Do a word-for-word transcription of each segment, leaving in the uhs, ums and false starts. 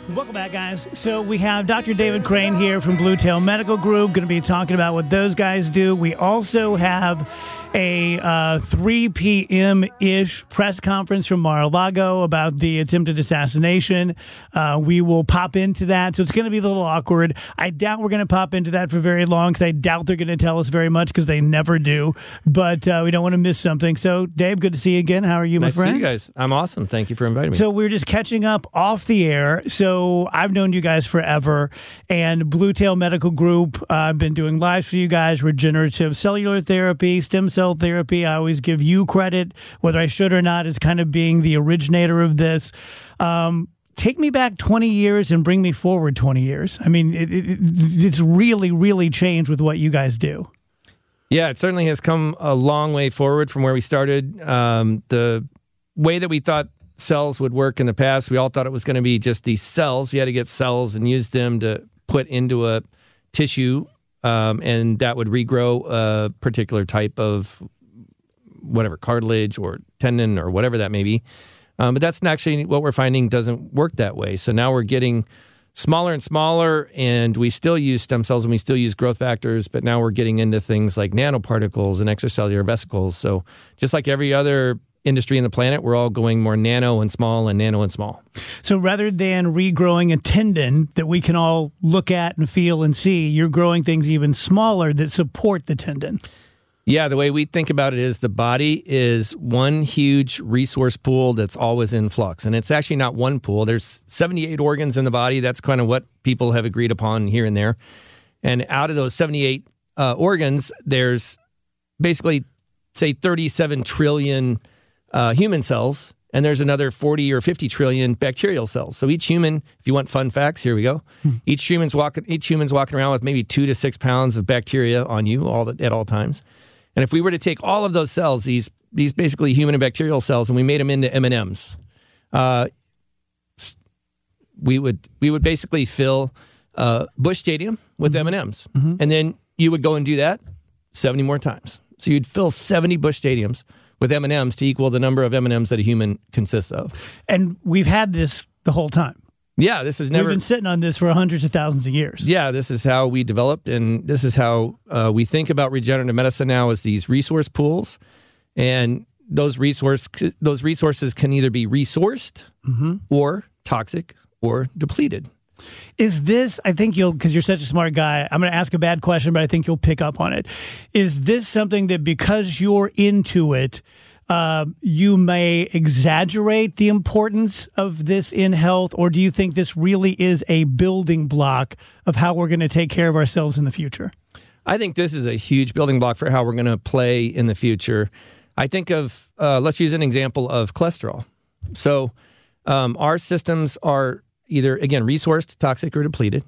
Welcome back, guys. So we have Doctor David Crane here from Blue Tail Medical Group, going to be talking about what those guys do. We also have a uh, three p.m.-ish press conference from Mar-a-Lago about the attempted assassination. Uh, we will pop into that, so it's going to be a little awkward. I doubt we're going to pop into that for very long, because I doubt they're going to tell us very much, because they never do. But uh, we don't want to miss something. So, Dave, good to see you again. How are you, nice my friend? Nice to see you guys. I'm awesome. Thank you for inviting me. So we're just catching up off the air. So I've known you guys forever, and Blue Tail Medical Group, uh, I've been doing lives for you guys, regenerative cellular therapy, stem cell therapy. I always give you credit, whether I should or not, as kind of being the originator of this. Um, take me back twenty years and bring me forward twenty years. I mean, it, it, it's really, really changed with what you guys do. Yeah, it certainly has come a long way forward from where we started. Um, the way that we thought cells would work in the past, we all thought it was going to be just these cells. We had to get cells and use them to put into a tissue, um, and that would regrow a particular type of whatever, cartilage or tendon or whatever that may be. Um, but that's actually what we're finding doesn't work that way. So now we're getting smaller and smaller, and we still use stem cells and we still use growth factors, but now we're getting into things like nanoparticles and extracellular vesicles. So just like every other industry in the planet, we're all going more nano and small and nano and small. So rather than regrowing a tendon that we can all look at and feel and see, you're growing things even smaller that support the tendon. Yeah, the way we think about it is the body is one huge resource pool that's always in flux. And it's actually not one pool. There's seventy-eight organs in the body. That's kind of what people have agreed upon here and there. And out of those seventy-eight uh, organs, there's basically, say, thirty-seven trillion uh, human cells, and there's another forty or fifty trillion bacterial cells. So each human, if you want fun facts, here we go. Hmm. Each human's walking, each human's walking around with maybe two to six pounds of bacteria on you all the, at all times. And if we were to take all of those cells, these these basically human and bacterial cells, and we made them into M and M's, uh, we would we would basically fill uh, Busch Stadium with mm-hmm. M and M's, mm-hmm. and then you would go and do that seventy more times. So you'd fill seventy Busch Stadiums with M and M's to equal the number of M and M's that a human consists of. And we've had this the whole time. Yeah, this is never... We've been sitting on this for hundreds of thousands of years. Yeah, this is how we developed, and this is how uh, we think about regenerative medicine now, as these resource pools. And those resource those resources can either be resourced mm-hmm. or toxic or depleted. Is this, I think you'll, because you're such a smart guy, I'm going to ask a bad question, but I think you'll pick up on it. Is this something that because you're into it, Uh, you may exaggerate the importance of this in health, or do you think this really is a building block of how we're going to take care of ourselves in the future? I think this is a huge building block for how we're going to play in the future. I think of, uh, let's use an example of cholesterol. So um, our systems are either, again, resourced, toxic, or depleted,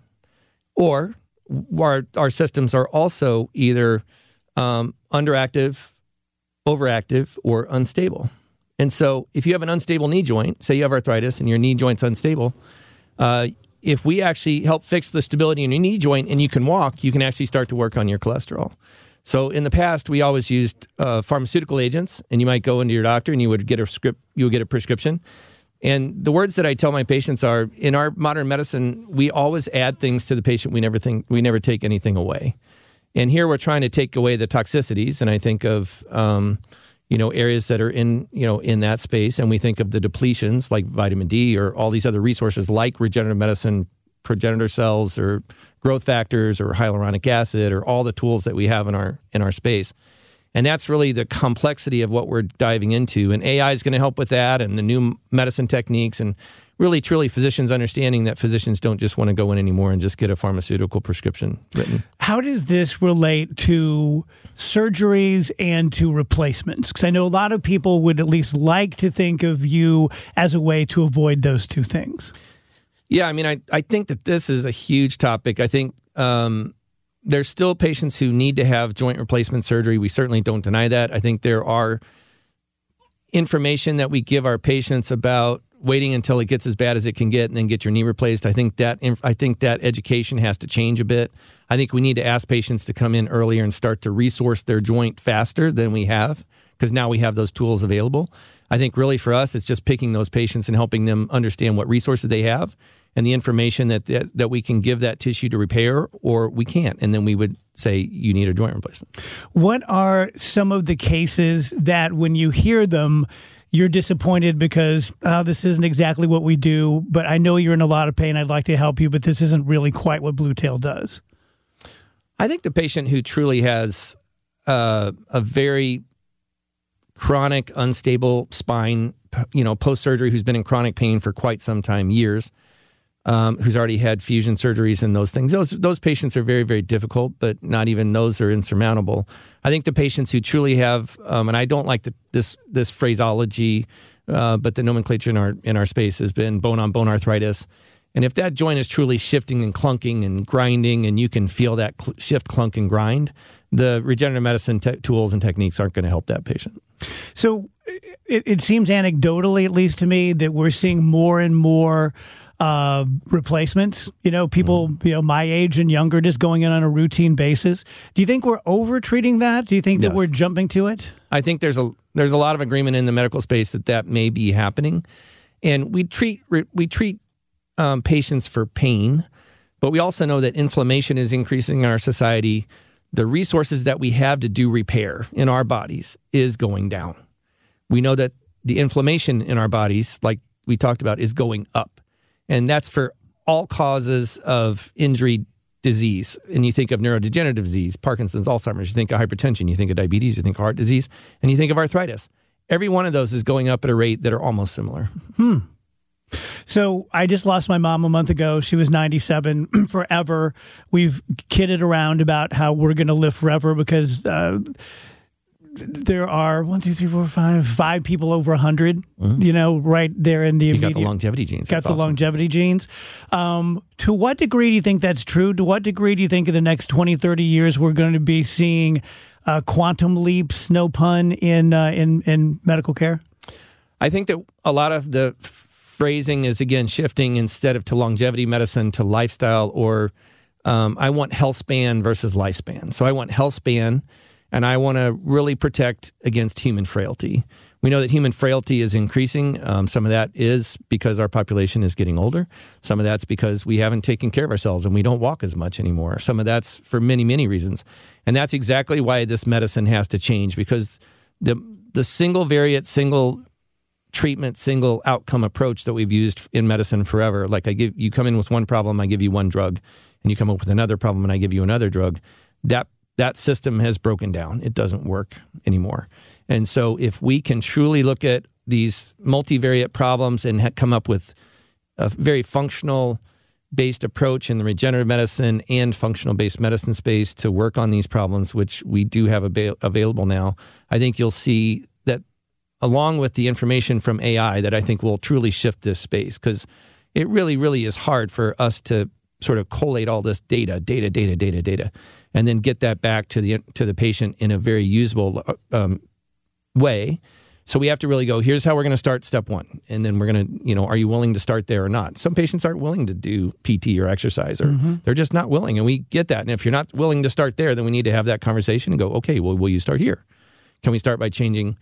or our, our systems are also either um, underactive, overactive, or unstable. And so if you have an unstable knee joint, say you have arthritis and your knee joint's unstable, uh, if we actually help fix the stability in your knee joint and you can walk, you can actually start to work on your cholesterol. So in the past, we always used uh, pharmaceutical agents, and you might go into your doctor and you would get a script, you would get a prescription. And the words that I tell my patients are, in our modern medicine, we always add things to the patient. We never think, we never take anything away. And here we're trying to take away the toxicities, and I think of um, you know areas that are in you know in that space, and we think of the depletions like vitamin D or all these other resources like regenerative medicine, progenitor cells, or growth factors, or hyaluronic acid, or all the tools that we have in our in our space. And that's really the complexity of what we're diving into. And A I is going to help with that, and the new medicine techniques, and really, truly, physicians understanding that physicians don't just want to go in anymore and just get a pharmaceutical prescription written. How does this relate to surgeries and to replacements? Because I know a lot of people would at least like to think of you as a way to avoid those two things. Yeah, I mean, I, I think that this is a huge topic. I think um, there's still patients who need to have joint replacement surgery. We certainly don't deny that. I think there are information that we give our patients about waiting until it gets as bad as it can get and then get your knee replaced. I think that I think that education has to change a bit. I think we need to ask patients to come in earlier and start to resource their joint faster than we have, because now we have those tools available. I think really for us, it's just picking those patients and helping them understand what resources they have and the information that, that that we can give that tissue to repair, or we can't, and then we would say you need a joint replacement. What are some of the cases that when you hear them, you're disappointed because oh, this isn't exactly what we do, but I know you're in a lot of pain. I'd like to help you, but this isn't really quite what Blue Tail does? I think the patient who truly has uh, a very chronic, unstable spine, you know, post-surgery, who's been in chronic pain for quite some time, years, um, who's already had fusion surgeries and those things. Those those patients are very, very difficult, but not even those are insurmountable. I think the patients who truly have, um, and I don't like the, this this phraseology, uh, but the nomenclature in our in our space has been bone-on-bone arthritis. And if that joint is truly shifting and clunking and grinding, and you can feel that cl- shift, clunk, and grind, the regenerative medicine te- tools and techniques aren't going to help that patient. So it, it seems anecdotally, at least to me, that we're seeing more and more uh, replacements. You know, people, mm. you know, my age and younger, just going in on a routine basis. Do you think we're over-treating that? Do you think that yes. we're jumping to it? I think there's a there's a lot of agreement in the medical space that that may be happening, and we treat we treat. Um, patients for pain, but we also know that inflammation is increasing in our society. The resources that we have to do repair in our bodies is going down. We know that the inflammation in our bodies, like we talked about, is going up. And that's for all causes of injury, disease. And you think of neurodegenerative disease, Parkinson's, Alzheimer's, you think of hypertension, you think of diabetes, you think of heart disease, and you think of arthritis. Every one of those is going up at a rate that are almost similar. Hmm. So I just lost my mom a month ago. She was ninety-seven. Forever, we've kidded around about how we're going to live forever because uh, there are one, two, three, four, five, five people over one hundred, mm-hmm. you know, right there in the you immediate. got the longevity genes. Got That's the awesome. longevity genes. Um, to what degree do you think that's true? To what degree do you think in the next twenty, thirty years we're going to be seeing uh, quantum leaps, no pun, in, uh, in, in medical care? I think that a lot of the phrasing is, again, shifting instead of to longevity medicine to lifestyle, or um, I want health span versus lifespan. So I want health span, and I want to really protect against human frailty. We know that human frailty is increasing. Um, some of that is because our population is getting older. Some of that's because we haven't taken care of ourselves and we don't walk as much anymore. Some of that's for many, many reasons. And that's exactly why this medicine has to change, because the the single variant, single treatment, single outcome approach that we've used in medicine forever. Like I give you come in with one problem, I give you one drug, and you come up with another problem and I give you another drug. That that system has broken down. It doesn't work anymore. And so if we can truly look at these multivariate problems and ha- come up with a very functional based approach in the regenerative medicine and functional based medicine space to work on these problems, which we do have ab- available now, I think you'll see that, along with the information from A I, that I think will truly shift this space, because it really, really is hard for us to sort of collate all this data, data, data, data, data, and then get that back to the to the patient in a very usable um, way. So we have to really go, here's how we're going to start step one. And then we're going to, you know, are you willing to start there or not? Some patients aren't willing to do P T or exercise, or mm-hmm. they're just not willing. And we get that. And if you're not willing to start there, then we need to have that conversation and go, okay, well, will you start here? Can we start by changing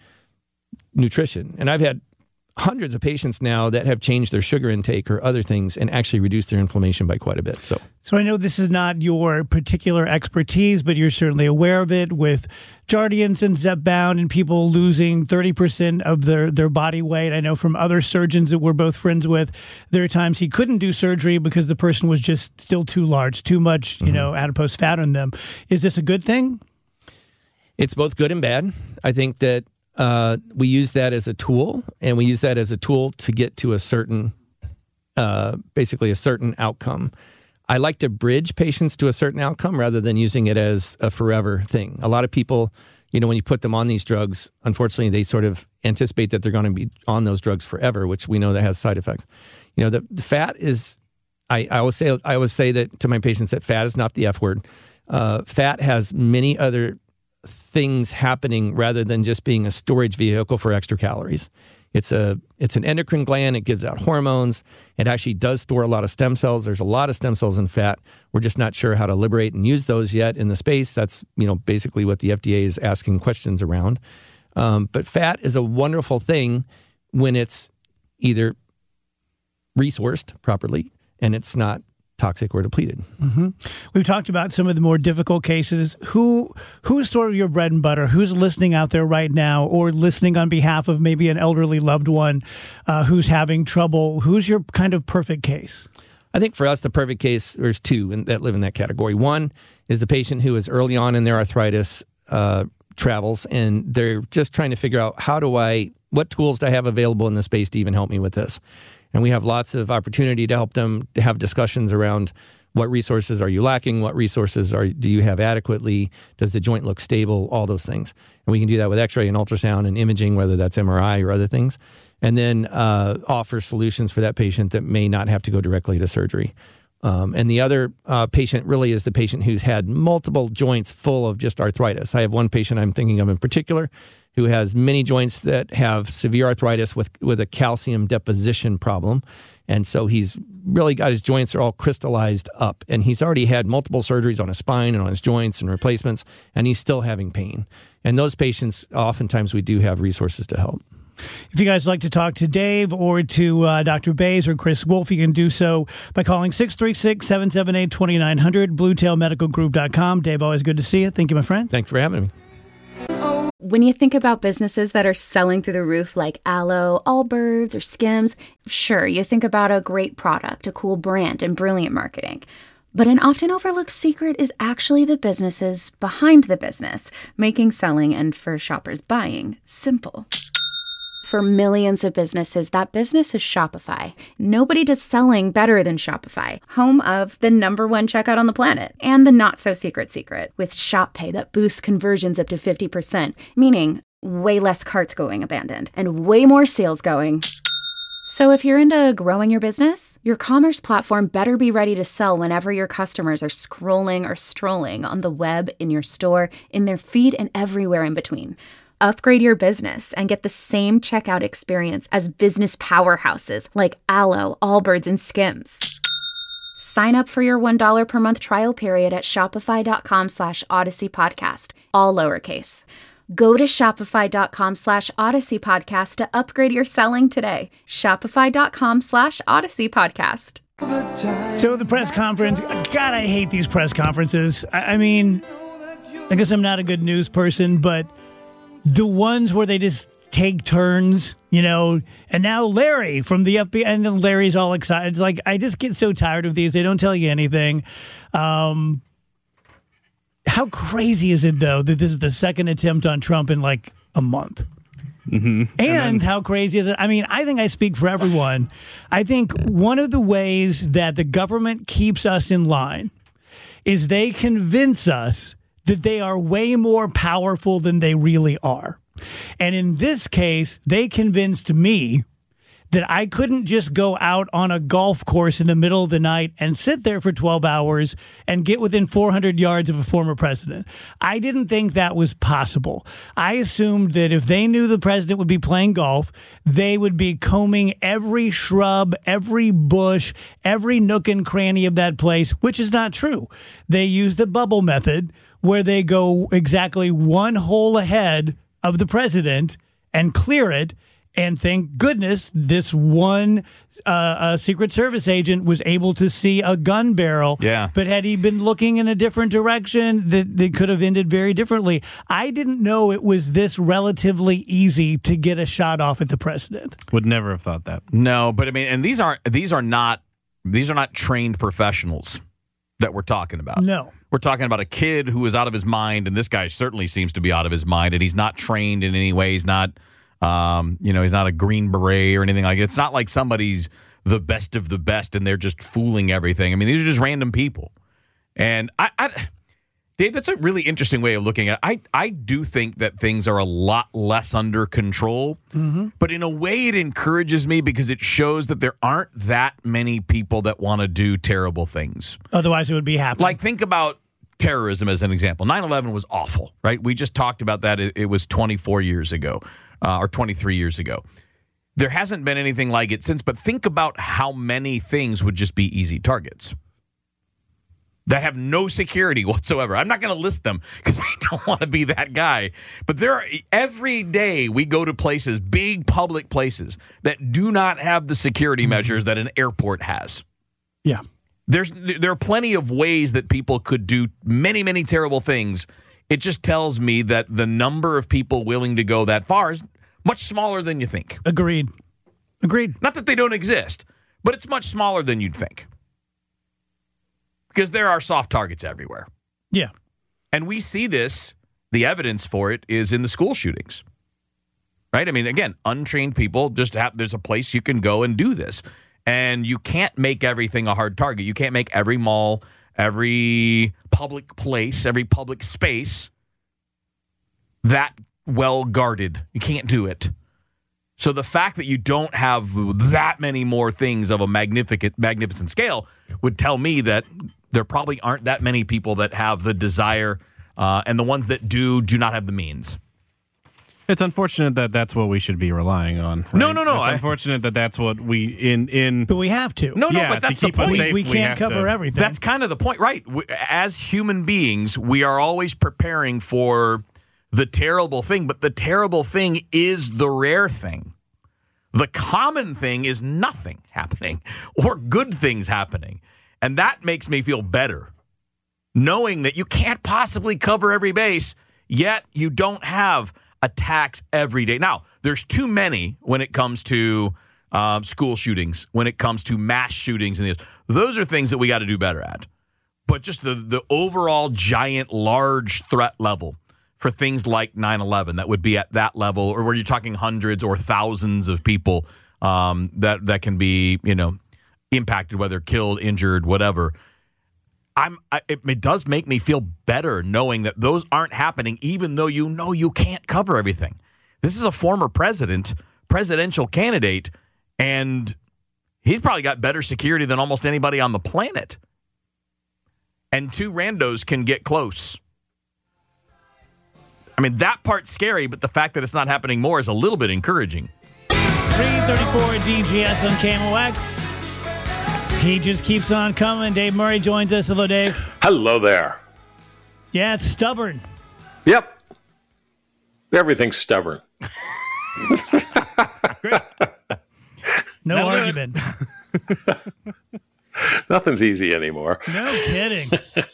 nutrition? And I've had hundreds of patients now that have changed their sugar intake or other things and actually reduced their inflammation by quite a bit. So, so I know this is not your particular expertise, but you're certainly aware of it with Jardiance and Zepbound and people losing thirty percent of their, their body weight. I know from other surgeons that we're both friends with, there are times he couldn't do surgery because the person was just still too large, too much, you mm-hmm. know, adipose fat on them. Is this a good thing? It's both good and bad. I think that Uh, we use that as a tool, and we use that as a tool to get to a certain, uh, basically a certain outcome. I like to bridge patients to a certain outcome rather than using it as a forever thing. A lot of people, you know, when you put them on these drugs, unfortunately, they sort of anticipate that they're going to be on those drugs forever, which we know that has side effects. You know, the, the fat is, I, I always say, I always say that to my patients that fat is not the F word. Uh, fat has many other things happening rather than just being a storage vehicle for extra calories. It's a it's an endocrine gland. It gives out hormones. It actually does store a lot of stem cells. There's a lot of stem cells in fat. We're just not sure how to liberate and use those yet in the space. That's, you know, basically what the F D A is asking questions around. Um, but fat is a wonderful thing when it's either resourced properly and it's not toxic or depleted. Mm-hmm. We've talked about some of the more difficult cases. Who who's sort of your bread and butter? Who's listening out there right now, or listening on behalf of maybe an elderly loved one uh, who's having trouble? Who's your kind of perfect case? I think for us, the perfect case, there's two in, that live in that category. One is the patient who is early on in their arthritis uh, travels, and they're just trying to figure out, how do I, what tools do I have available in this space to even help me with this? And we have lots of opportunity to help them to have discussions around what resources are you lacking, what resources are do you have adequately, does the joint look stable, all those things. And we can do that with x-ray and ultrasound and imaging, whether that's M R I or other things, and then uh, offer solutions for that patient that may not have to go directly to surgery. Um, and the other uh, patient really is the patient who's had multiple joints full of just arthritis. I have one patient I'm thinking of in particular who has many joints that have severe arthritis with, with a calcium deposition problem. And so he's really got his joints are all crystallized up. And he's already had multiple surgeries on his spine and on his joints and replacements, and he's still having pain. And those patients, oftentimes we do have resources to help. If you guys would like to talk to Dave or to uh, Doctor Bays or Chris Wolf, you can do so by calling six three six, seven seven eight, two nine zero zero, blue tail medical group dot com. Dave, always good to see you. Thank you, my friend. Thanks for having me. When you think about businesses that are selling through the roof like Aloe, Allbirds, or Skims, sure, you think about a great product, a cool brand, and brilliant marketing. But an often overlooked secret is actually the businesses behind the business, making selling and, for shoppers, buying simple. For millions of businesses, that business is Shopify. Nobody does selling better than Shopify, home of the number one checkout on the planet, and the not-so-secret secret, with Shop Pay that boosts conversions up to fifty percent, meaning way less carts going abandoned, and way more sales going. So if you're into growing your business, your commerce platform better be ready to sell whenever your customers are scrolling or strolling on the web, in your store, in their feed, and everywhere in between. Upgrade your business and get the same checkout experience as business powerhouses like Aloe, Allbirds, and Skims. Sign up for your one dollar per month trial period at shopify.com slash Odyssey Podcast, all lowercase. Go to shopify.com slash Odyssey Podcast to upgrade your selling today. Shopify.com slash Odyssey Podcast. So the press conference, God, I hate these press conferences. I, I mean, I guess I'm not a good news person, but the ones where they just take turns, you know, and now Larry from the F B I, and Larry's all excited. It's like, I just get so tired of these. They don't tell you anything. Um, how crazy is it, though, that this is the second attempt on Trump in like a month? Mm-hmm. And, and then, how crazy is it? I mean, I think I speak for everyone. I think one of the ways that the government keeps us in line is they convince us that they are way more powerful than they really are. And in this case, they convinced me that I couldn't just go out on a golf course in the middle of the night and sit there for twelve hours and get within four hundred yards of a former president. I didn't think that was possible. I assumed that if they knew the president would be playing golf, they would be combing every shrub, every bush, every nook and cranny of that place, which is not true. They use the bubble method, where they go exactly one hole ahead of the president and clear it. And thank goodness this one uh, uh, Secret Service agent was able to see a gun barrel. Yeah. But had he been looking in a different direction, that they could have ended very differently. I didn't know it was this relatively easy to get a shot off at the president. Would never have thought that. No, but I mean, and these aren't these are not these are not trained professionals that we're talking about. No. We're talking about a kid who is out of his mind, and this guy certainly seems to be out of his mind, and he's not trained in any way. He's not, um, you know, he's not a Green Beret or anything like that. It's not like somebody's the best of the best, and they're just fooling everything. I mean, these are just random people. And, I, I Dave, that's a really interesting way of looking at it. I, I do think that things are a lot less under control, mm-hmm. but in a way it encourages me because it shows that there aren't that many people that want to do terrible things. Otherwise it would be happening. Like, think about terrorism as an example. nine eleven was awful, right? We just talked about that. It, it was twenty-four years ago uh, or twenty-three years ago. There hasn't been anything like it since, but think about how many things would just be easy targets that have no security whatsoever. I'm not going to list them because I don't want to be that guy. But there are, every day we go to places, big public places, that do not have the security measures that an airport has. Yeah. There's there are plenty of ways that people could do many, many terrible things. It just tells me that the number of people willing to go that far is much smaller than you think. Agreed. Agreed. Not that they don't exist, but it's much smaller than you'd think. Because there are soft targets everywhere. Yeah. And we see this, the evidence for it is in the school shootings. Right? I mean, again, untrained people, just have, there's a place you can go and do this. And you can't make everything a hard target. You can't make every mall, every public place, every public space that well guarded. You can't do it. So the fact that you don't have that many more things of a magnificent, magnificent scale would tell me that there probably aren't that many people that have the desire, uh, and the ones that do, do not have the means. It's unfortunate that that's what we should be relying on. Right? No, no, no. It's I, unfortunate that that's what we in in. But we have to. No, no. Yeah, but that's to the keep us point. safe, we, we can't have cover to- everything. That's kind of the point, right? We, as human beings, we are always preparing for the terrible thing, but the terrible thing is the rare thing. The common thing is nothing happening or good things happening. And that makes me feel better, knowing that you can't possibly cover every base, yet you don't have attacks every day. Now, there's too many when it comes to um, school shootings, when it comes to mass shootings. And those are things that we got to do better at. But just the, the overall giant, large threat level for things like nine eleven that would be at that level, or where you're talking hundreds or thousands of people um, that, that can be, you know, impacted, whether killed, injured, whatever. I'm. I, it, it does make me feel better knowing that those aren't happening, even though you know you can't cover everything. This is a former president, presidential candidate, and he's probably got better security than almost anybody on the planet. And two randos can get close. I mean, that part's scary, but the fact that it's not happening more is a little bit encouraging. three thirty-four D G S on K M O X. He just keeps on coming. Dave Murray joins us. Hello, Dave. Hello there. Yeah, it's stubborn. Yep. Everything's stubborn. No That'll do argument. Nothing's easy anymore. No kidding.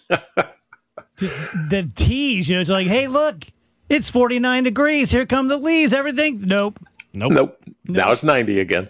Just the tease, you know, it's like, hey, look, it's forty-nine degrees. Here come the leaves. Everything. Nope. Nope. Nope. Now it's ninety again.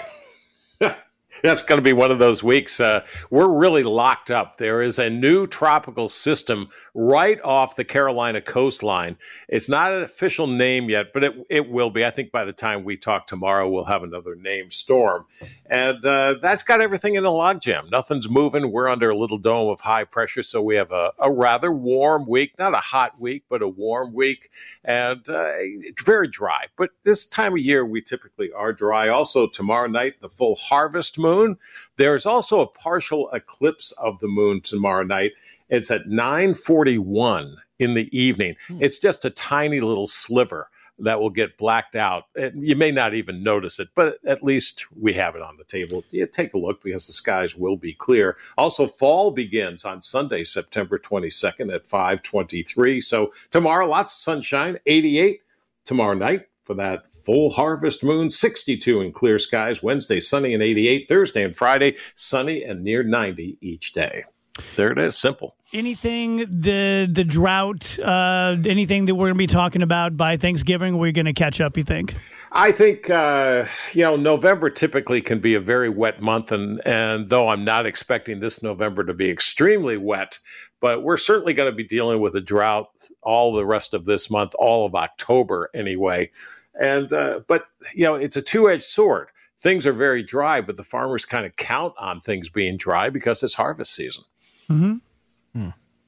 That's going to be one of those weeks. Uh, we're really locked up. There is a new tropical system right off the Carolina coastline. It's not an official name yet, but it it will be. I think by the time we talk tomorrow, we'll have another named storm. And uh, that's got everything in a logjam. Nothing's moving. We're under a little dome of high pressure, so we have a, a rather warm week. Not a hot week, but a warm week. And uh, it's very dry. But this time of year, we typically are dry. Also, tomorrow night, the full harvest moon. There's also a partial eclipse of the moon tomorrow night. It's at nine forty-one in the evening. Hmm. It's just a tiny little sliver that will get blacked out. And you may not even notice it, but at least we have it on the table. Yeah, take a look because the skies will be clear. Also, fall begins on Sunday, September twenty-second at five twenty-three. So tomorrow, lots of sunshine, eighty-eight. Tomorrow night, for that full harvest moon, sixty-two in clear skies. Wednesday, sunny and eighty-eight. Thursday and Friday, sunny and near ninety each day. There it is. Simple. Anything, the the drought, uh, anything that we're going to be talking about by Thanksgiving, we're going to catch up, you think? I think, uh, you know, November typically can be a very wet month. And, and though I'm not expecting this November to be extremely wet, but we're certainly going to be dealing with a drought all the rest of this month, all of October anyway. And uh, but, you know, it's a two-edged sword. Things are very dry, but the farmers kind of count on things being dry because it's harvest season. Mm-hmm. Hmm.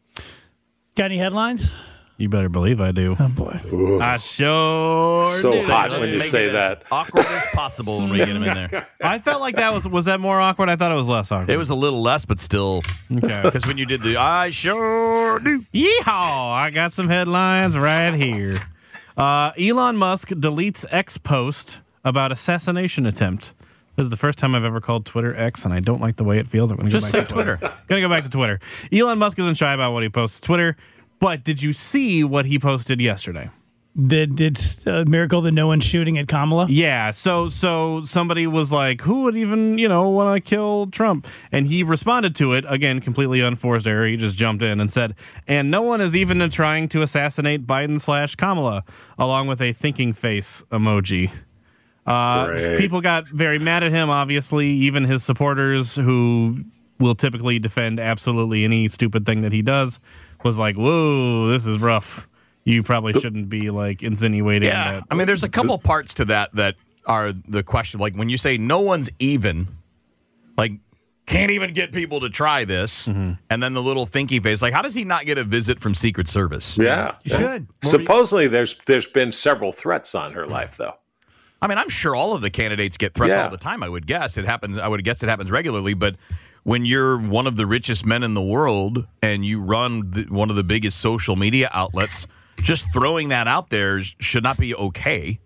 Got any headlines? You better believe I do. Oh, boy. Ooh. I sure So do. hot Let's when you make say it that. as awkward as possible when we get him in there. I felt like that was was that more awkward? I thought it was less awkward. It was a little less, but still. okay. Because when you did the I sure do. Yeehaw! I got some headlines right here. Uh, Elon Musk deletes X post about assassination attempt. This is the first time I've ever called Twitter X, and I don't like the way it feels. I'm going to go Just back say to Twitter. Twitter. Going to go back to Twitter. Elon Musk isn't shy about what he posts to Twitter, but did you see what he posted yesterday? that it's a miracle that no one's shooting at Kamala? Yeah, so so somebody was like, who would even, you know, want to kill Trump? And he responded to it, again, completely unforced error. He just jumped in and said, and no one is even trying to assassinate Biden slash Kamala, along with a thinking face emoji. Uh, people got very mad at him, obviously, even his supporters who will typically defend absolutely any stupid thing that he does was like, whoa, this is rough. You probably shouldn't be like insinuating yeah. that. I mean, there's a couple parts to that that are the question. Like when you say no one's even, like can't even get people to try this, mm-hmm. and then the little thinky face. Like, how does he not get a visit from Secret Service? Yeah, you should. Supposedly, there's there's been several threats on her life, though. I mean, I'm sure all of the candidates get threats yeah. all the time. I would guess it happens. I would guess it happens regularly, but. When you're one of the richest men in the world and you run the, one of the biggest social media outlets, just throwing that out there should not be okay.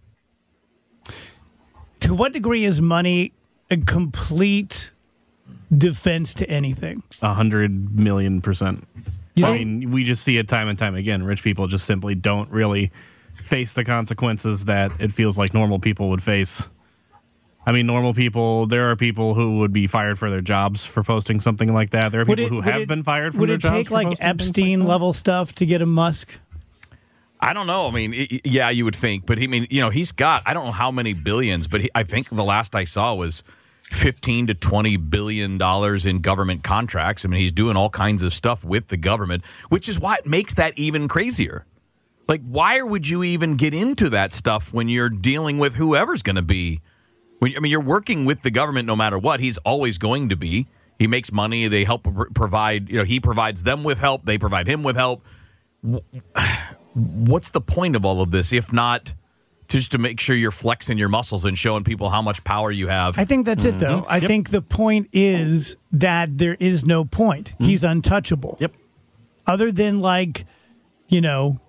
To what degree is money a complete defense to anything? A hundred million percent. You I think? mean, we just see it time and time again. Rich people just simply don't really face the consequences that it feels like normal people would face. I mean, normal people, there are people who would be fired for their jobs for posting something like that. There are Would people it- who would have it- been fired from Would their it jobs take for like posting things Epstein like that. level stuff to get a Musk? I don't know. I mean, it, yeah, you would think, but he I mean, you know, he's got I don't know how many billions, but he, I think the last I saw was fifteen to twenty billion dollars in government contracts. I mean, he's doing all kinds of stuff with the government, which is what makes that even crazier. Like, why would you even get into that stuff when you're dealing with whoever's going to be? When, I mean, you're working with the government no matter what. He's always going to be. He makes money. They help provide, you know, he provides them with help. They provide him with help. What's the point of all of this, if not just to make sure you're flexing your muscles and showing people how much power you have? I think that's it, though. I Yep. think the point is that there is no point. Mm-hmm. He's untouchable. Yep. Other than, like, you know,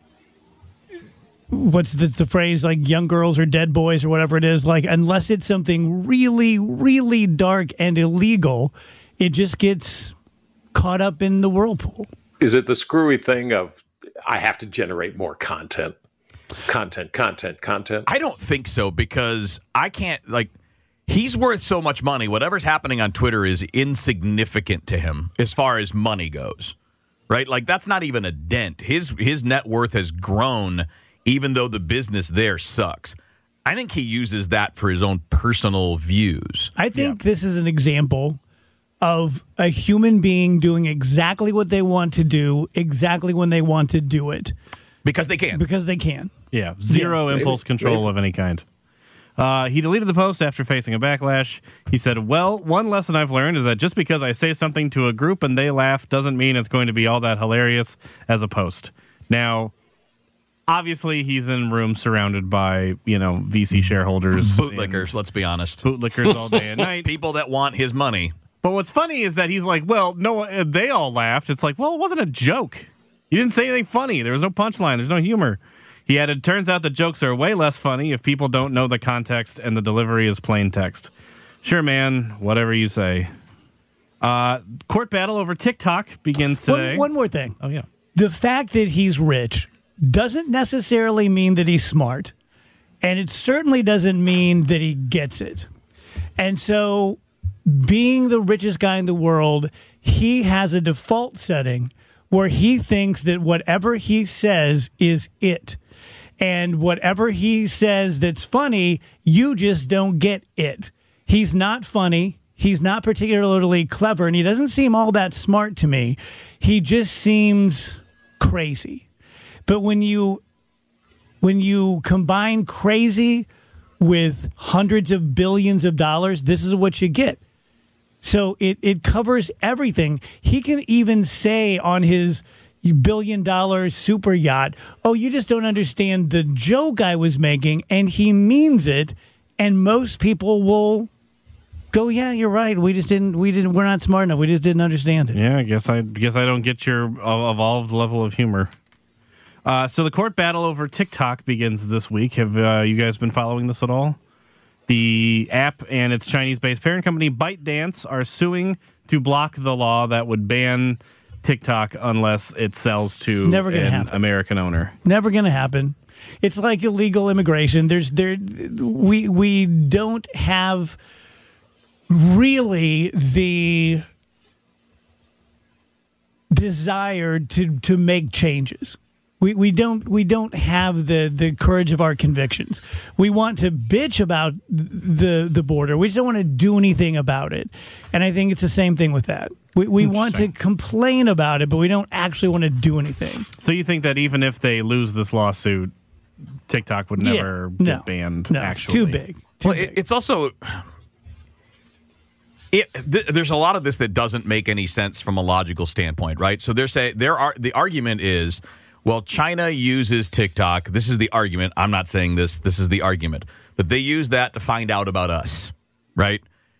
what's the, the phrase, like young girls or dead boys or whatever it is, like unless it's something really, really dark and illegal, it just gets caught up in the whirlpool. Is it the screwy thing of I have to generate more content? Content, content, content. I don't think so, because I can't, like, he's worth so much money. Whatever's happening on Twitter is insignificant to him as far as money goes, right? Like, that's not even a dent. His his net worth has grown even though the business there sucks. I think he uses that for his own personal views. I think this is an example of a human being doing exactly what they want to do, exactly when they want to do it. Because they can. Because they can. Yeah, zero Yeah, impulse maybe, control maybe. of any kind. Uh, he deleted the post after facing a backlash. He said, well, one lesson I've learned is that just because I say something to a group and they laugh doesn't mean it's going to be all that hilarious as a post. Now, obviously, he's in rooms surrounded by, you know, V C shareholders. Bootlickers, let's be honest. Bootlickers all day and night. People that want his money. But what's funny is that he's like, well, no, uh, they all laughed. It's like, well, it wasn't a joke. You didn't say anything funny. There was no punchline. There's no humor. He added, turns out the jokes are way less funny if people don't know the context and the delivery is plain text. Sure, man, whatever you say. Uh, court battle over TikTok begins today. One, one more thing. Oh, yeah. The fact that he's rich doesn't necessarily mean that he's smart. And it certainly doesn't mean that he gets it. And so, being the richest guy in the world, he has a default setting where he thinks that whatever he says is it. And whatever he says that's funny, you just don't get it. He's not funny. He's not particularly clever, and he doesn't seem all that smart to me. He just seems crazy. But when you when you combine crazy with hundreds of billions of dollars, this is what you get. So it, it covers everything. He can even say on his billion dollar super yacht, oh, you just don't understand the joke I was making, and he means it, and most people will go, yeah, you're right. We just didn't we didn't we're not smart enough. We just didn't understand it. Yeah, I guess I guess I don't get your uh, evolved level of humor. Uh, so the court battle over TikTok begins this week. Have uh, you guys been following this at all? The app and its Chinese-based parent company ByteDance are suing to block the law that would ban TikTok unless it sells to Never gonna an happen. American owner. Never going to happen. It's like illegal immigration. There's there we we don't have really the desire to to make changes. We we don't we don't have the, the courage of our convictions. We want to bitch about the the border. We just don't want to do anything about it. And I think it's the same thing with that. We we want to complain about it, but we don't actually want to do anything. So you think that even if they lose this lawsuit, TikTok would never yeah, get no, banned? No, actually, it's too big. Too well, big. It, it's also. It, th- there's a lot of this that doesn't make any sense from a logical standpoint, right? So they're saying there are the argument is, well, China uses TikTok. This is the argument. I'm not saying this. This is the argument that they use that to find out about us, right?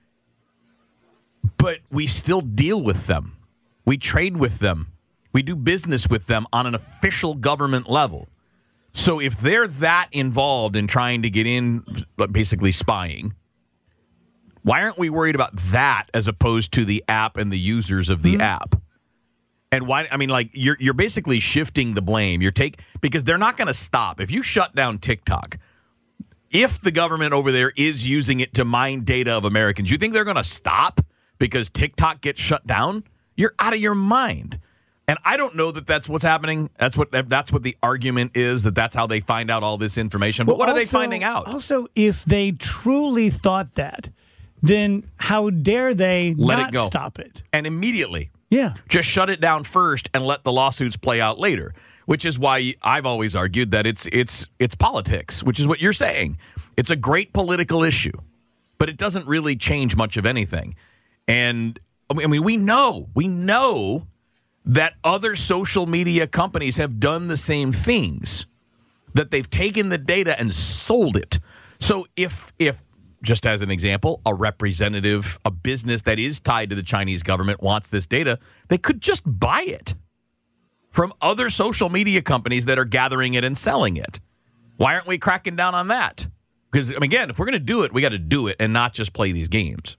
But we still deal with them. We trade with them. We do business with them on an official government level. So if they're that involved in trying to get in, basically spying, why aren't we worried about that as opposed to the app and the users of the mm-hmm. app? And why? I mean, like you're you're basically shifting the blame. You're take because they're not going to stop if you shut down TikTok. If the government over there is using it to mine data of Americans, you think they're going to stop because TikTok gets shut down? You're out of your mind. And I don't know that that's what's happening. That's what that's what the argument is, that that's how they find out all this information. But well, what also, are they finding out? Also, if they truly thought that, then how dare they let not it go. Stop it? And immediately. Yeah. Just shut it down first and let the lawsuits play out later, which is why I've always argued that it's it's it's politics, which is what you're saying. It's a great political issue, but it doesn't really change much of anything. And I mean, we know, we know that other social media companies have done the same things, that they've taken the data and sold it. So if if just as an example, a representative, a business that is tied to the Chinese government wants this data, they could just buy it from other social media companies that are gathering it and selling it. Why aren't we cracking down on that? Because, again, if we're going to do it, we got to do it and not just play these games.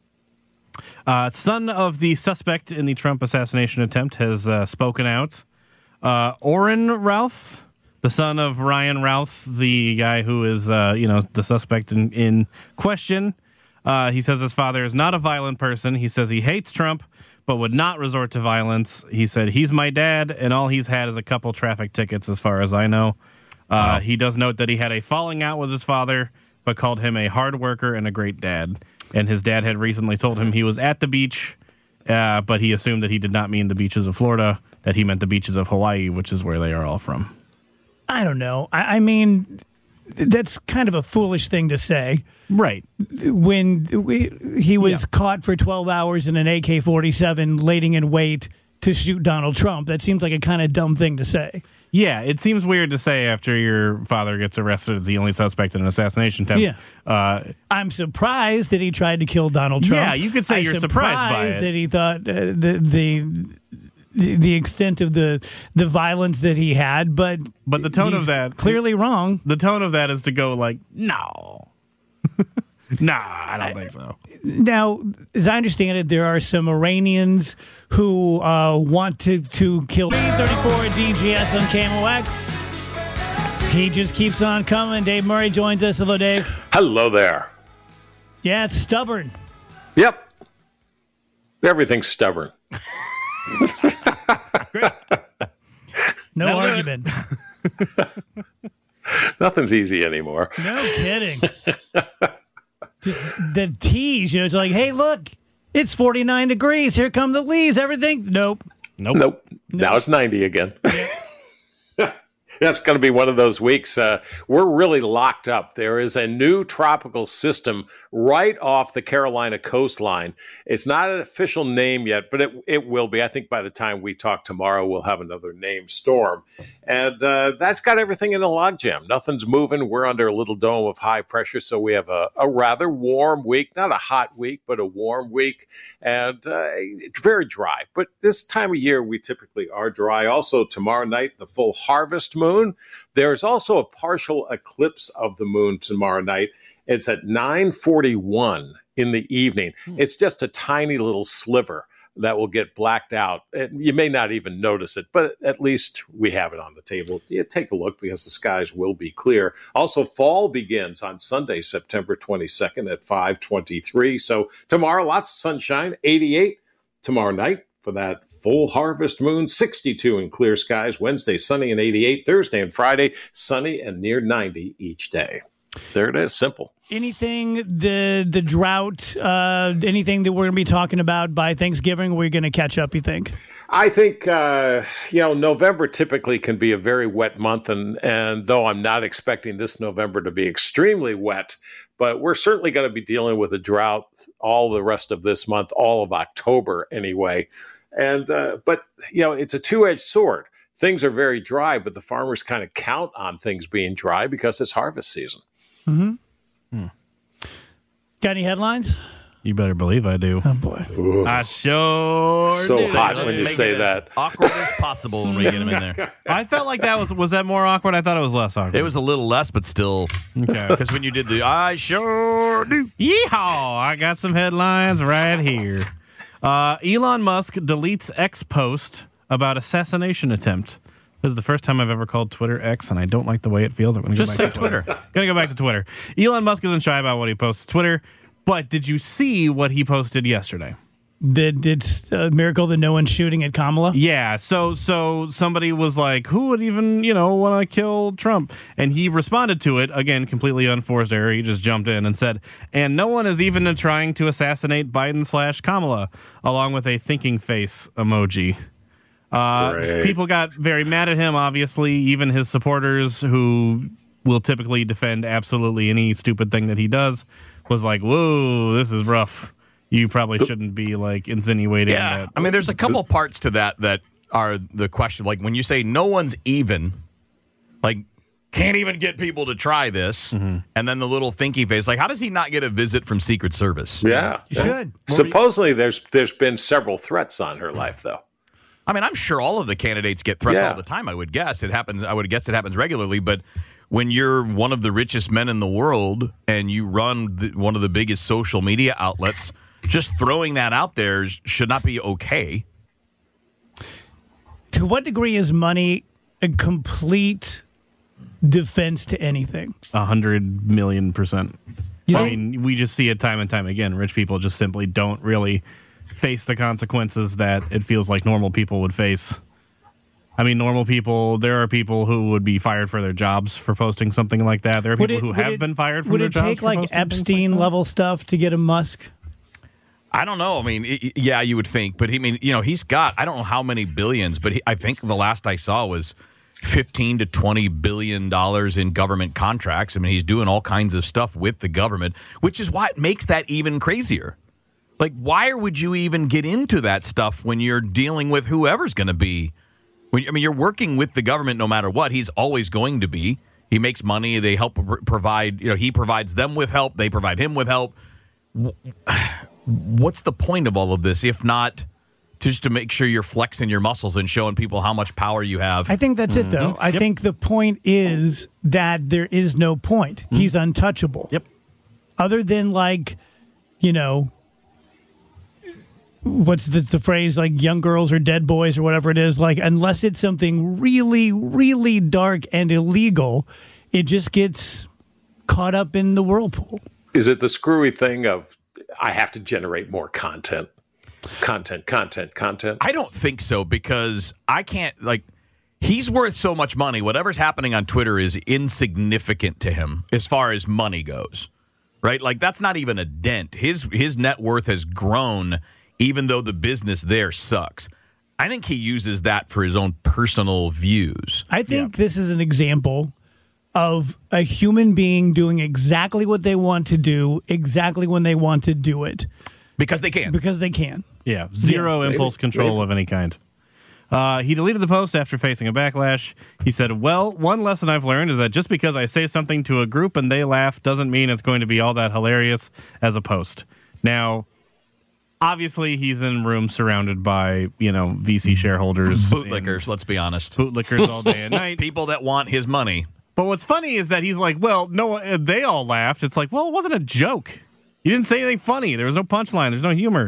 Uh, son of the suspect in the Trump assassination attempt has uh, spoken out. Uh, Orrin Routh, the son of Ryan Routh, the guy who is, uh, you know, the suspect in, in question. Uh, he says his father is not a violent person. He says he hates Trump, but would not resort to violence. He said, he's my dad, and all he's had is a couple traffic tickets, as far as I know. Uh, wow. He does note that he had a falling out with his father, but called him a hard worker and a great dad. And his dad had recently told him he was at the beach, uh, but he assumed that he did not mean the beaches of Florida, that he meant the beaches of Hawaii, which is where they are all from. I don't know. I, I mean, that's kind of a foolish thing to say. Right. When we, he was yeah. caught for twelve hours in an A K forty-seven laying in wait to shoot Donald Trump. That seems like a kind of dumb thing to say. Yeah, it seems weird to say after your father gets arrested as the only suspect in an assassination attempt. Yeah. Uh, I'm surprised that he tried to kill Donald Trump. Yeah, you could say I'm you're surprised, surprised by it. that he thought uh, the the the the extent of the the violence that he had, but but the tone he's of that clearly wrong. The tone of that is to go like, no, nah, I don't I, think so. Now, as I understand it, there are some Iranians who uh, want to to kill thirty-four D G S on K M O X. He just keeps on coming. Dave Murray joins us. Hello, Dave. Hello there. Yeah, it's stubborn. Yep. Everything's stubborn. Great. No That'll argument. Nothing's easy anymore. No kidding. Just the tease, you know, it's like, hey, look, it's forty-nine degrees. Here come the leaves. Everything. Nope. Nope. Nope. Now it's ninety again. That's going to be one of those weeks. Uh, we're really locked up. There is a new tropical system right off the Carolina coastline. It's not an official name yet, but it it will be. I think by the time we talk tomorrow, we'll have another name storm. And uh, that's got everything in a logjam. Nothing's moving. We're under a little dome of high pressure, so we have a, a rather warm week. Not a hot week, but a warm week. And uh, it's very dry. But this time of year, we typically are dry. Also, tomorrow night, the full harvest moon. Moon. There's also a partial eclipse of the moon tomorrow night. It's at nine forty-one in the evening. Hmm. It's just a tiny little sliver. that will get blacked out. And you may not even notice it, but at least we have it on the table. Yeah, take a look because the skies will be clear. Also, fall begins on Sunday, September twenty-second at five twenty-three. So tomorrow, lots of sunshine, eighty-eight. Tomorrow night for that full harvest moon, sixty-two in clear skies. Wednesday, sunny and eighty-eight. Thursday and Friday, sunny and near ninety each day. There it is, simple. Anything, the the drought, uh, anything that we're going to be talking about by Thanksgiving, we're going to catch up, you think? I think, uh, you know, November typically can be a very wet month, and, and though I'm not expecting this November to be extremely wet, but we're certainly going to be dealing with a drought all the rest of this month, all of October anyway. And uh, but, you know, it's a two-edged sword. Things are very dry, but the farmers kind of count on things being dry because it's harvest season. Mm-hmm. Hmm. Got any headlines? You better believe I do. Oh, boy. Ooh. I sure So do. hot Let's when you make say it that. as awkward as possible when we get him in there. I felt like that was, was that more awkward? I thought it was less awkward. It was a little less, but still. Okay. Because when you did the I sure do. Yeehaw! I got some headlines right here. Uh, Elon Musk deletes X post about assassination attempt. This is the first time I've ever called Twitter X, and I don't like the way it feels. I'm going to go Just back say to Twitter. Twitter. Going to go back to Twitter. Elon Musk isn't shy about what he posts to Twitter, but did you see what he posted yesterday? Did it's a miracle that no one's shooting at Kamala? Yeah, so so somebody was like, who would even, you know, want to kill Trump? And he responded to it, again, completely unforced error. He just jumped in and said, and no one is even trying to assassinate Biden slash Kamala, along with a thinking face emoji. Uh, people got very mad at him, obviously, even his supporters who will typically defend absolutely any stupid thing that he does was like, whoa, this is rough. You probably shouldn't be like insinuating Yeah. that. I mean, there's a couple parts to that that are the question. Like when you say no one's even, like can't even get people to try this, mm-hmm. and then the little thinky face. Like, how does he not get a visit from Secret Service? Yeah. You should. Supposedly there's there's been several threats on her life, though. I mean, I'm sure all of the candidates get threats Yeah. all the time. I would guess it happens. I would guess it happens regularly. But when you're one of the richest men in the world and you run the, one of the biggest social media outlets, just throwing that out there should not be okay. To what degree is money a complete defense to anything? A hundred million percent. You I know? mean, we just see it time and time again. Rich people just simply don't really face the consequences that it feels like normal people would face. I mean, normal people, there are people who would be fired for their jobs for posting something like that. There are Would people it- who would have it- been fired from Would their it jobs take for like posting things Epstein like that. level stuff to get a Musk? I don't know. I mean, it, yeah, you would think, but he I mean, you know, he's got I don't know how many billions, but he, I think the last I saw was fifteen to twenty billion dollars in government contracts. I mean, he's doing all kinds of stuff with the government, which is what makes that even crazier. Like, why would you even get into that stuff when you're dealing with whoever's going to be? When, I mean, you're working with the government no matter what. He's always going to be. He makes money. They help pr- provide. You know, he provides them with help. They provide him with help. What's the point of all of this if not just to make sure you're flexing your muscles and showing people how much power you have? I think that's it, though. I think the point is that there is no point. He's untouchable. Yep. Other than, like, you know, what's the, the phrase, like young girls or dead boys or whatever it is, like, unless it's something really, really dark and illegal, it just gets caught up in the whirlpool. Is it the screwy thing of I have to generate more content? Content, content, content. I don't think so because I can't, like, he's worth so much money. Whatever's happening on Twitter is insignificant to him as far as money goes, right? Like, that's not even a dent. His his net worth has grown even though the business there sucks. I think he uses that for his own personal views. I think this is an example of a human being doing exactly what they want to do, exactly when they want to do it. Because they can. Because they can. Yeah, zero Yeah, impulse maybe, control maybe. of any kind. Uh, he deleted the post after facing a backlash. He said, well, one lesson I've learned is that just because I say something to a group and they laugh doesn't mean it's going to be all that hilarious as a post. Now, obviously, he's in rooms surrounded by, you know, V C shareholders. Bootlickers, let's be honest. and Bootlickers all day and night. People that want his money. But what's funny is that he's like, well, no, uh, they all laughed. It's like, well, it wasn't a joke. You didn't say anything funny. There was no punchline. There's no humor.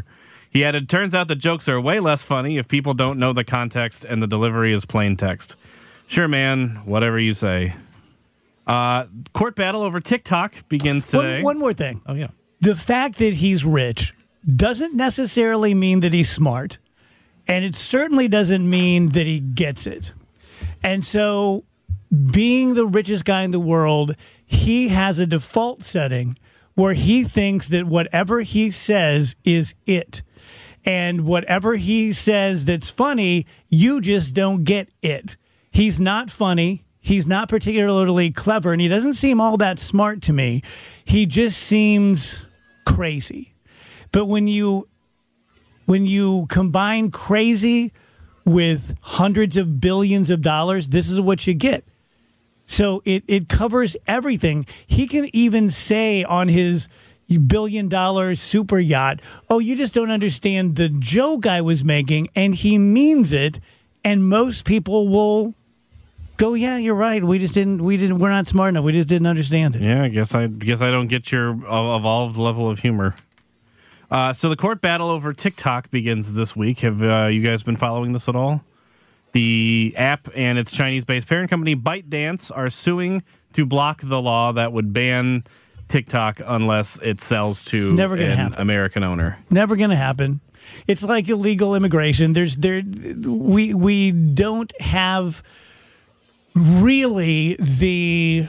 He added, turns out the jokes are way less funny if people don't know the context and the delivery is plain text. Sure, man, whatever you say. Uh, court battle over TikTok begins today. One, one more thing. Oh, yeah. The fact that he's rich doesn't necessarily mean that he's smart. And it certainly doesn't mean that he gets it. And so, being the richest guy in the world, he has a default setting where he thinks that whatever he says is it. And whatever he says that's funny, you just don't get it. He's not funny. He's not particularly clever, and he doesn't seem all that smart to me. He just seems crazy. But when you when you combine crazy with hundreds of billions of dollars, this is what you get. So it, it covers everything. He can even say on his billion dollar super yacht, oh, you just don't understand the joke I was making, and he means it, and most people will go, yeah, you're right. We just didn't, we didn't, we're not smart enough. We just didn't understand it. Yeah, I guess I guess I don't get your evolved level of humor. Uh, so the court battle over TikTok begins this week. Have uh, you guys been following this at all? The app and its Chinese-based parent company ByteDance are suing to block the law that would ban TikTok unless it sells to Never gonna an happen. American owner. Never going to happen. It's like illegal immigration. There's there we we don't have really the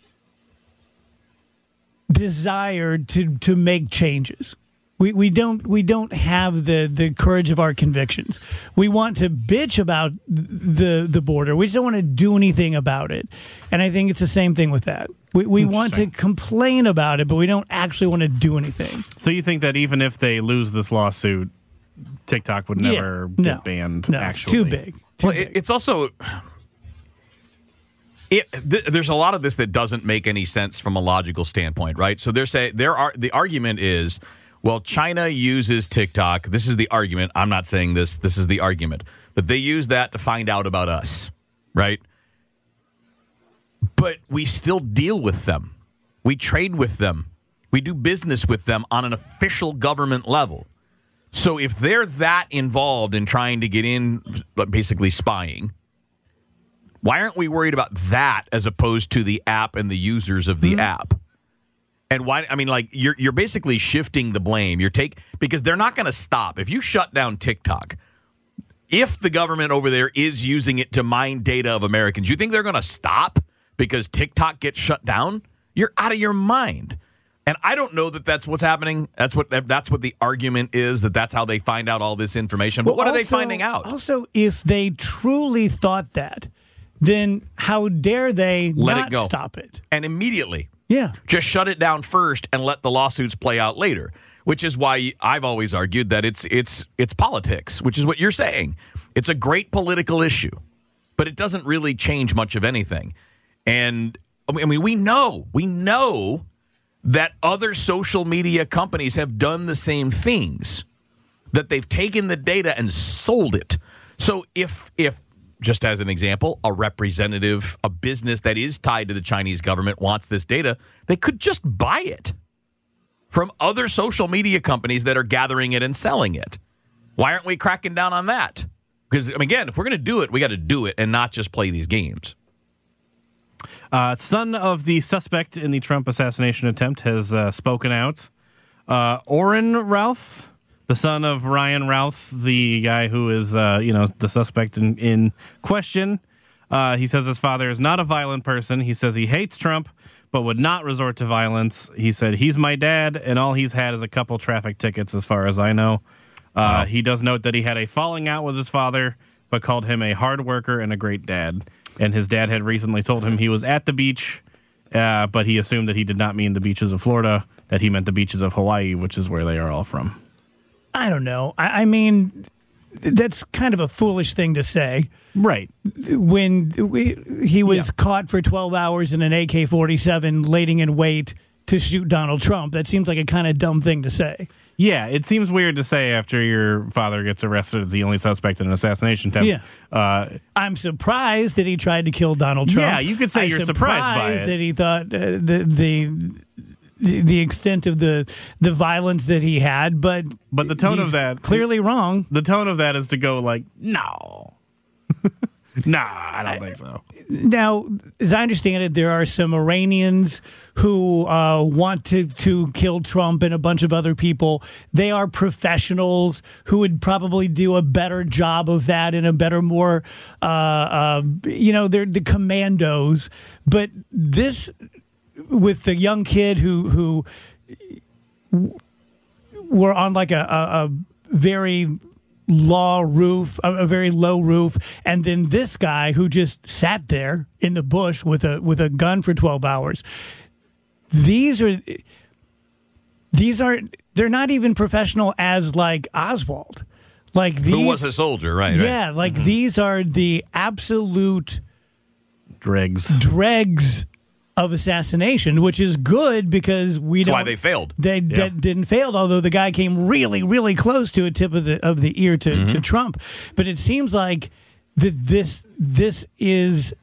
desire to to make changes. We we don't we don't have the, the courage of our convictions. We want to bitch about the the border. We just don't want to do anything about it. And I think it's the same thing with that. We we want to complain about it, but we don't actually want to do anything. So you think that even if they lose this lawsuit, TikTok would never yeah, get no, banned? No, actually, it's too big. Too well, big. it, it's also it, th- there's a lot of this that doesn't make any sense from a logical standpoint, right? So they're saying there are the argument is, well, China uses TikTok. This is the argument. I'm not saying this. This is the argument that they use that to find out about us, right? But we still deal with them. We trade with them. We do business with them on an official government level. So if they're that involved in trying to get in, basically spying, why aren't we worried about that as opposed to the app and the users of the mm-hmm. app? And why? I mean, like you're you're basically shifting the blame. You're take because they're not going to stop if you shut down TikTok. If the government over there is using it to mine data of Americans, you think they're going to stop because TikTok gets shut down? You're out of your mind. And I don't know that that's what's happening. That's what that's what the argument is, that that's how they find out all this information. But well, what also, are they finding out? Also, if they truly thought that, then how dare they let not it go. Stop it? And immediately. Yeah. Just shut it down first and let the lawsuits play out later, which is why I've always argued that it's it's it's politics, which is what you're saying. It's a great political issue, but it doesn't really change much of anything. And I mean, we know, we know that other social media companies have done the same things, that they've taken the data and sold it. So if if just as an example, a representative, a business that is tied to the Chinese government wants this data, they could just buy it from other social media companies that are gathering it and selling it. Why aren't we cracking down on that? Because, I mean, again, if we're going to do it, we got to do it and not just play these games. Uh, son of the suspect in the Trump assassination attempt has uh, spoken out. Uh, Orrin Routh, the son of Ryan Routh, the guy who is, uh, you know, the suspect in, in question. Uh, he says his father is not a violent person. He says he hates Trump, but would not resort to violence. He said, he's my dad, and all he's had is a couple traffic tickets, as far as I know. Uh, wow. He does note that he had a falling out with his father, but called him a hard worker and a great dad. And his dad had recently told him he was at the beach, uh, but he assumed that he did not mean the beaches of Florida, that he meant the beaches of Hawaii, which is where they are all from. I don't know. I, I mean, that's kind of a foolish thing to say. Right. When we, he was yeah. caught for twelve hours in an A K forty-seven laying in wait to shoot Donald Trump, that seems like a kind of dumb thing to say. Yeah, it seems weird to say after your father gets arrested as the only suspect in an assassination attempt. Yeah. Uh, I'm surprised that he tried to kill Donald Trump. Yeah, you could say I'm you're surprised by it. that he thought uh, the, the the, the extent of the the violence that he had, but But the tone he's of that clearly wrong. The tone of that is to go like, no. Nah, I don't think so. Now, as I understand it, there are some Iranians who uh, want to, to kill Trump and a bunch of other people. They are professionals who would probably do a better job of that and a better, more, uh, uh, you know, they're the commandos. But this, with the young kid who who were on like a, a, a very law roof, a, a very low roof, and then this guy who just sat there in the bush with a with a gun for twelve hours. These are these are they're not even professional as like Oswald. Like these, who was a soldier, right? Yeah, right. like mm-hmm. these are the absolute dregs dregs of assassination, which is good because we That's don't. why they failed. They yeah. d- didn't fail, although the guy came really, really close to a tip of the of the ear to, Mm-hmm. to Trump. But it seems like that this this is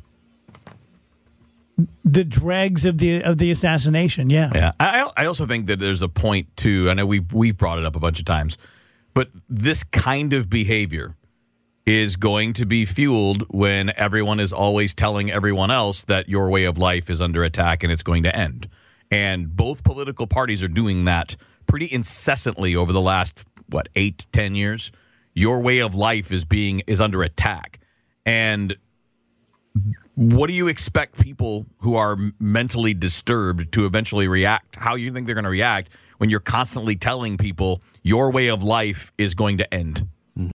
the dregs of the of the assassination. Yeah, Yeah. I I also think that there's a point to. I know we we've brought it up a bunch of times, but this kind of behavior is going to be fueled when everyone is always telling everyone else that your way of life is under attack and it's going to end. And both political parties are doing that pretty incessantly over the last, what, eight, ten years. Your way of life is being is under attack. And what do you expect people who are mentally disturbed to eventually react? How you think they're going to react when you're constantly telling people your way of life is going to end?